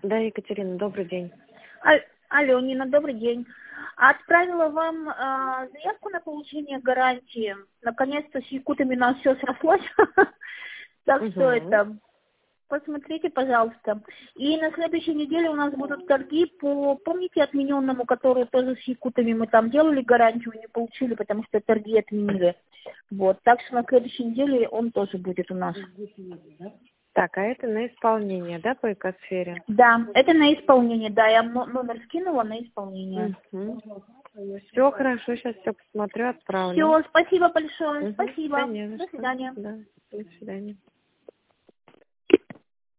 Да, Екатерина, добрый день. Алло, Нина, добрый день. Отправила вам заявку на получение гарантии. Наконец-то с якутами у нас все срослось. Так что это, посмотрите, пожалуйста. И на следующей неделе у нас будут торги по, помните, отмененному, который тоже с якутами мы там делали гарантию, не получили, потому что торги отменили. Вот, так что на следующей неделе он тоже будет у нас. Так, а это на исполнение, да, по экосфере? Да, это на исполнение, да, я номер скинула на исполнение. Все хорошо, сейчас все посмотрю, отправлю. Все, спасибо большое, спасибо. Да не за До что. свидания. Да, до свидания.